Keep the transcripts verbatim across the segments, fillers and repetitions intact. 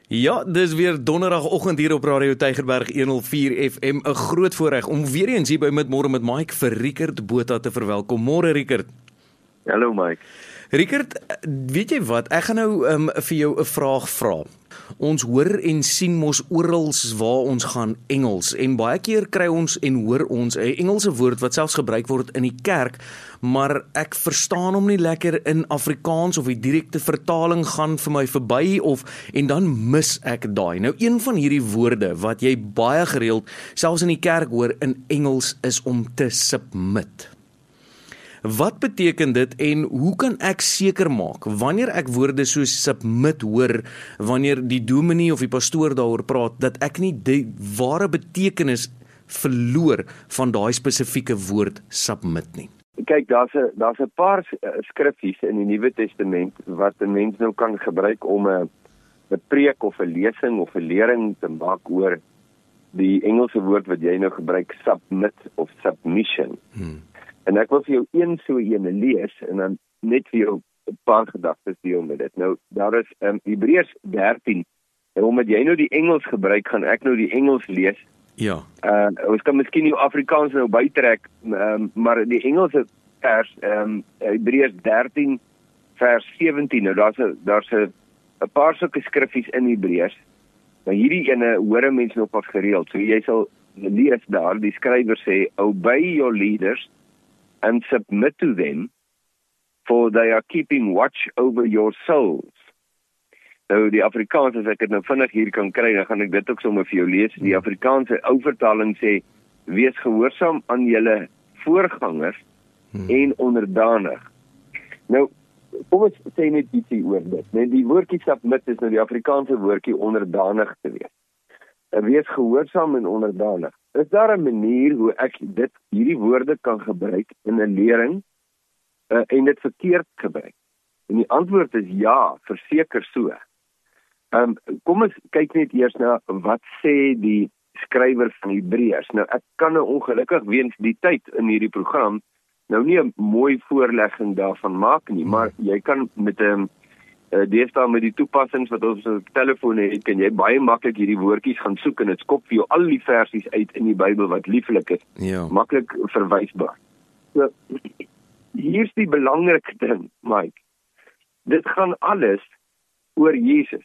Ja, dis weer donderdagoggend hier op Radio Tygerberg honderd vier F M. 'n Groot voorreg om weer eens hier by Midmorgen met Mike vir Riekert Botha te verwelkom. Môre Riekert. Hallo Mike. Riekert, weet jy wat? Ek gaan nou um, vir jou 'n vraag vra. Ons hoor en sien mos oral waar ons gaan Engels en baie keer kry ons en hoor ons 'n Engelse woord wat selfs gebruik word in die kerk, maar ek verstaan hom nie lekker in Afrikaans of die direkte vertaling gaan vir my verby of en dan mis ek daai. Nou een van hierdie woorde wat jy baie gereeld selfs in die kerk hoor in Engels is om te submit. Wat beteken dit en hoe kan ek seker maak wanneer ek woorde soos submit hoor, wanneer die dominee of die pastoor daaroor praat, dat ek nie die ware betekenis verloor van daai spesifieke woord submit nie? Kyk, daar's 'n daar's 'n paar skriffies in die Nuwe Testament wat 'n mens nou kan gebruik om 'n 'n preek of 'n lesing of 'n lering te maak oor die Engelse woord wat jy nou gebruik, submit of submission. Hmm. En ek wil vir jou een so ene lees en dan net vir jou 'n paar gedagtes deel met dit. Nou, daar is um, Hebreërs dertien. En omdat jy nou die Engels gebruik, gaan ek nou die Engels lees. Ja. Uh, ons kan miskien die Afrikaans nou bytrek, um, maar die Engelse vers, um, Hebreërs dertien vers sewentien. Nou daar's 'n daar's 'n 'n paar sulke skriffies in Hebreërs. Maar hierdie ene hoor 'n mens nog pas gereeld. So jy sal lees daar, die skrywer sê, obey your leaders and submit to them, for they are keeping watch over your souls. Nou, die Afrikaans, as ek dit nou vinnig hier kan kry, dan gaan ek dit ook sommer vir jou lees. Die Afrikaanse ou vertaling sê, wees gehoorsaam aan julle voorgangers hmm. en onderdanig. Nou, kom ons sê net ietsie oor dit. Nee, die woordjie submit is nou die Afrikaanse woordjie onderdanig te wees. Wees gehoorsaam en onderdanig. Is daar 'n manier hoe ek dit hierdie woorde kan gebruik in 'n lering uh, en dit verkeerd gebruik? En die antwoord is ja, verseker so. Um, kom ons kyk net eers na wat sê die skrywer van Hebreërs. Nou ek kan nou ongelukkig weens die tyd in hierdie program nou nie 'n mooi voorlegging daarvan maak nie, maar jy kan met 'n um, Uh, deesdae met die toepassings wat ons op telefoon het, kan jy baie maklik hierdie woordjies gaan soek en dit skop vir jou al die versies uit in die Bybel wat lieflik is. Ja. Maklik verwysbaar. So, hier's die belangrike ding, Mike. Dit gaan alles oor Jesus.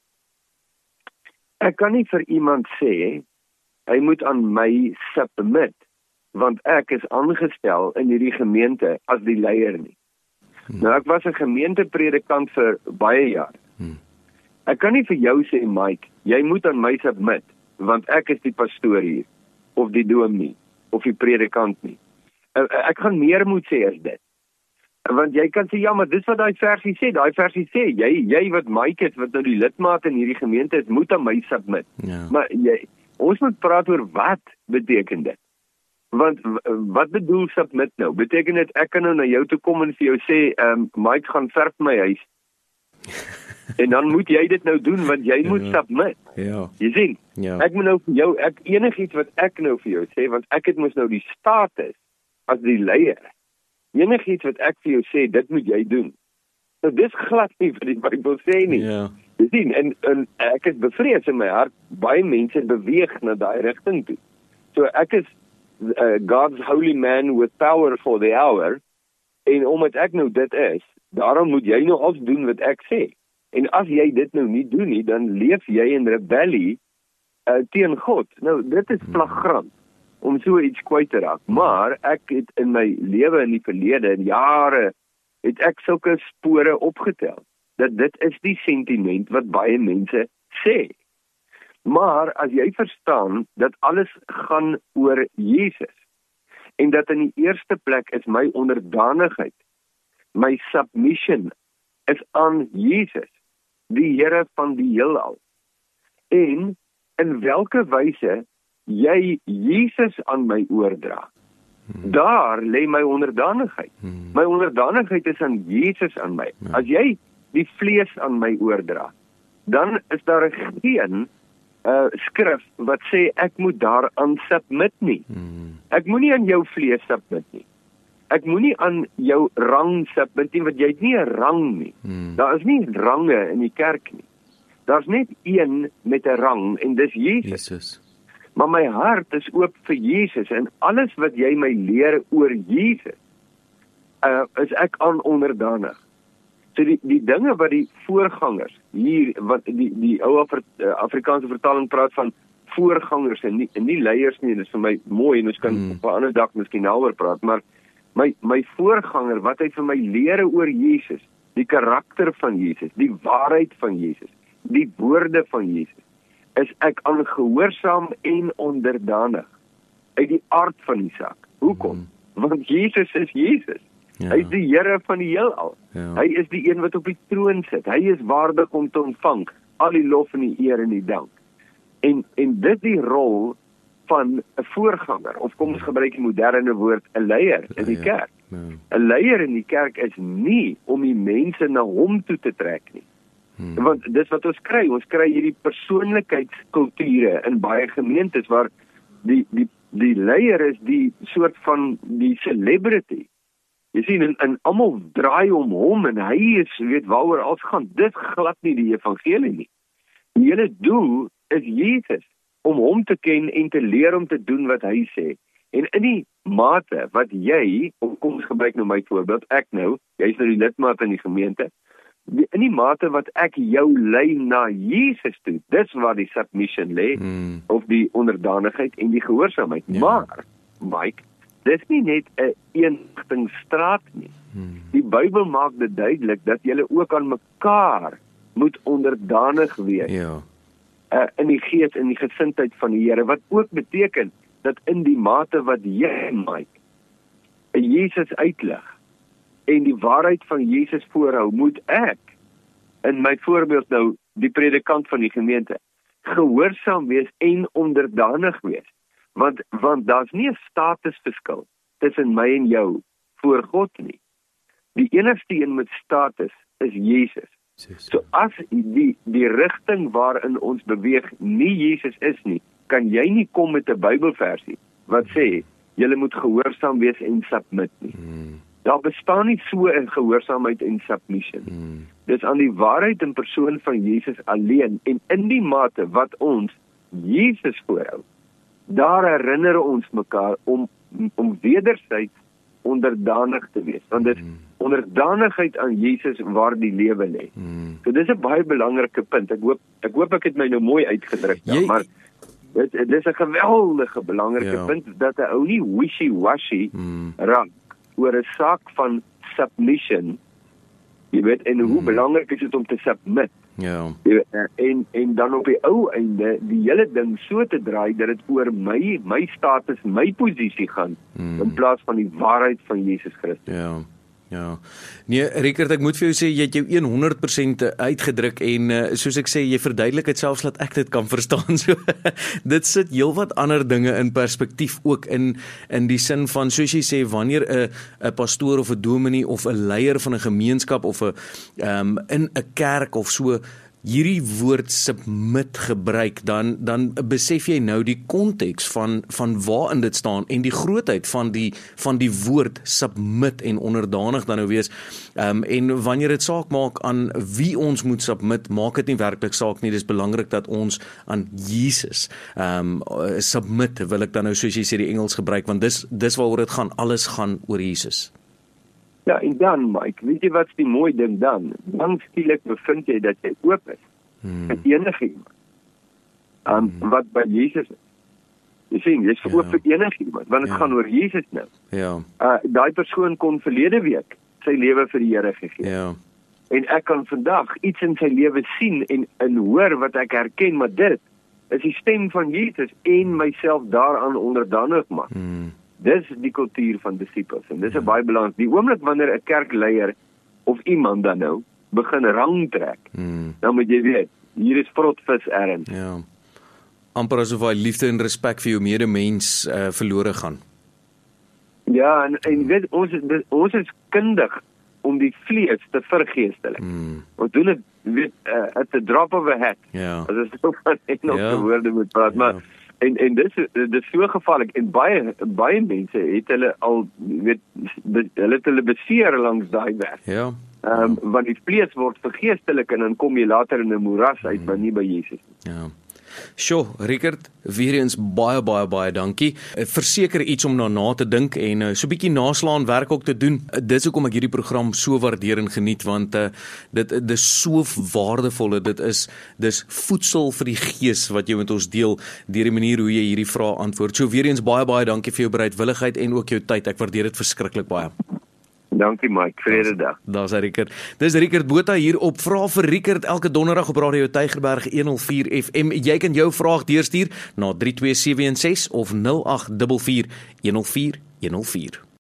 Ek kan nie vir iemand sê, hy moet aan my submit, want ek is aangestel in hierdie gemeente as die leier nie. Hmm. Nou, ek was 'n gemeentepredikant vir baie jaar. Hmm. Ek kan nie vir jou sê, Mike, jy moet aan my submit, want ek is die pastoor hier, of die dominee, of die predikant nie. Ek gaan meer moet sê as dit. Want jy kan sê, ja, maar dis wat daai versie sê, daai versie sê, jy, jy wat Mike is, wat nou die lidmaat in hierdie gemeente is, moet aan my submit. Ja. Maar jy, ons moet praat oor wat beteken dit. Want wat bedoel submit nou? Beteken dit ek kan nou na jou toe kom en vir jou sê, um, Mike gaan verf my huis. En dan moet jy dit nou doen, want jy ja. moet submit. Ja. Jy sien? Ja. Ek moet nou vir jou, ek enigiets wat ek nou vir jou sê, want ek het mos nou die status as die leier. Enigiets wat ek vir jou sê, dit moet jy doen. Nou dis glad nie wat die Bybel sê nie. Ja. Jy sien, en, en ek is bevrees in my hart, baie mense beweeg na daai rigting toe. So ek is Uh, God's holy man with power for the hour, en omdat ek nou dit is, daarom moet jy nou alles doen wat ek sê. En as jy dit nou nie doen nie, dan leef jy in rebellie uh, teen God. Nou, dit is flagrant om so iets kwyt te raak. Maar ek het in my lewe in die verlede, in jare, het ek sulke spore opgetel, dat dit is die sentiment wat baie mense sê. Maar as jy verstaan dat alles gaan oor Jesus en dat in die eerste plek is my onderdanigheid, my submission is aan Jesus, die Here van die heelal. En in watter wyse jy Jesus aan my oordra, hmm. daar lê my onderdanigheid. Hmm. My onderdanigheid is aan Jesus aan my. Hmm. As jy die vlees aan my oordra, dan is daar geen Uh, skrif wat sê ek moet daaraan submit nie. Hmm. Ek moenie aan jou vlees submit nie. Ek moenie aan jou rang submit nie, want jy het nie 'n rang nie. Hmm. Daar is nie range in die kerk nie. Daar's net een met 'n rang en dis Jesus. Jesus. Maar my hart is oop vir Jesus en alles wat jy my leer oor Jesus, uh, is ek aan onderdanig. So die die dinge wat die voorgangers hier wat die die ou Afri uh, Afrikaanse vertaling praat van voorgangers en nie, en nie leiers nie, dit is vir my mooi en ons kan hmm. op 'n ander dag miskien daaroor praat, maar my my voorganger wat hy vir my leer oor Jesus, die karakter van Jesus, die waarheid van Jesus, die woorde van Jesus, is ek aangehoorsaam en onderdanig uit die aard van die saak. Hoekom? Hmm. Want Jesus is Jesus. Ja. Hy is die Here van die heelal. Ja. Hy is die een wat op die troon sit. Hy is waardig om te ontvang al die lof en die eer en die dank. En en dit die rol van 'n voorganger, of kom ons gebruik die moderne woord, 'n leier in die kerk. 'n ja. Leier in die kerk is nie om die mense na hom toe te trek nie. Hmm. Want dis wat ons kry, ons kry hierdie persoonlikheidskulture in baie gemeentes waar die die die leier is die soort van die celebrity. Jy sien, en, en almal draai om hom en hy is, weet waaroor alles gaan. Dit glad nie die evangelie nie. Die hele doel is Jesus, om hom te ken en te leer om te doen wat hy sê. En in die mate wat jy, of kom ons gebruik nou my voorbeeld, ek nou, jy is nou die lidmaat in die gemeente, in die mate wat ek jou lei na Jesus toe, dis waar die submission lê, hmm. of die onderdanigheid en die gehoorsaamheid. Ja. Maar, Mike, dis nie net 'n eenrigtingstraat nie. Hmm. Die Bybel maak dit duidelik dat julle ook aan mekaar moet onderdanig wees. Ja. Uh, in die gees, in die gesindheid van die Here, wat ook beteken dat in die mate wat jy, Mike, Jesus uitlig en die waarheid van Jesus voorhou, moet ek, in my voorbeeld nou, die predikant van die gemeente, gehoorsaam wees en onderdanig wees. Want, want daar's nie 'n statusverskil tussen my en jou voor God nie. Die enigste een met status is Jesus. So as die, die rigting waarin ons beweeg nie Jesus is nie, kan jy nie kom met 'n Bybelversie wat sê, julle moet gehoorsaam wees en submit nie. Hmm. Daar bestaan nie so 'n gehoorsaamheid en submission. Hmm. Dis aan die waarheid in persoon van Jesus alleen, en in die mate wat ons Jesus voorhou, daar herinner ons mekaar om, om wederzijds onderdanig te wees. Want dit hmm. onderdanigheid aan Jesus waar die lewe lê. Hmm. So dis 'n baie belangrike punt. Ek hoop ek hoop ek het my nou mooi uitgedruk, ja, maar dit, dit is 'n geweldige belangrike ja. punt dat 'n ou nie wishy-washy hmm. raak oor 'n saak van submission. Jy weet, en hoe hmm. belangrik is dit om te submit. Ja. En en dan op die ou einde die hele ding so te draai dat dit oor my my status, my posisie gaan hmm. in plaas van die waarheid van Jesus Christus. Ja. Ja. Nee, Rickert, ek moet vir jou sê jy het jou honderd persent uitgedruk en uh, soos ek sê, jy verduidelik dit selfs dat ek dit kan verstaan. So dit sit heelwat ander dinge in perspektief ook in in die sin van, soos jy sê, wanneer 'n 'n pastoor of 'n dominee of 'n leier van 'n gemeenskap of 'n um, in 'n kerk of so hierdie woord submit gebruik, dan dan besef jy nou die konteks van van waarin dit staan en die grootheid van die van die woord submit en onderdanig dan nou wees. Um, en wanneer dit saak maak aan wie ons moet submit, maak dit nie werklik saak nie. Dis belangrik dat ons aan Jesus um, submit, wil ek dan nou soos jy sê die Engels gebruik, want dis dis waaroor dit gaan. Alles gaan oor Jesus. Ja, en dan, Mike, weet jy wat is die mooi ding dan? Dan skielik bevind jy dat jy oop is. Hmm. Met enige iemand. Um, hmm. Wat by Jesus is. Jy sien, jy is ja. oop vir enige iemand, want het ja. gaan oor Jesus nou. Ja. Uh, daai persoon kon verlede week sy lewe vir die Here gegee. Ja. En ek kan vandag iets in sy lewe sien en, en hoor wat ek herken, maar dit is die stem van Jesus en myself daaraan onderdanig maak. Hmm. Dis die kultuur van disippels, en dis 'n baie belangrik. Die oomblik wanneer 'n kerkleier of iemand dan nou begin rang trek, hmm. dan moet jy weet, hier is vrotvis erns. Ja. Amper asof hy liefde en respek vir jou medemens uh, verlore gaan. Ja, en, en weet, ons is, ons is kundig om die vlees te vergeestelik. Hmm. Ons doen dit, weet, uh, at the drop of a hat. Ja. As is so van Engelse ja. woorde moet praat, ja. maar En en dis dis so gevaarlik en baie baie mense het hulle al weet be, hulle het hulle beseer langs daai weg. Ja. Ehm um, want die vlees word vergeestelik en dan kom jy later in 'n moeras uit, maar nie by Jesus. Ja. Sjoe, Rickert, weer eens baie baie baie dankie. Verseker iets om na na te dink en uh, so 'n bietjie naslaan werk ook te doen. Uh, dis hoekom ek hierdie program so waardeer en geniet want uh, dit dit is so waardevol. Dit is dis voedsel vir die gees wat jy met ons deel deur die manier hoe jy hierdie vrae antwoord. So weer eens baie baie dankie vir jou bereidwilligheid en ook jou tyd. Ek waardeer dit verskriklik baie. Dankie Mike, vrede dag. Daar's hy Rickert. Dis Rickert Botha hier op Vra vir Rickert elke donderdag op Radio Tygerberg honderdvier F M. Jy kan jou vraag deurstuur na drie twee sewe een ses of nul agt vier vier een nul vier een nul vier.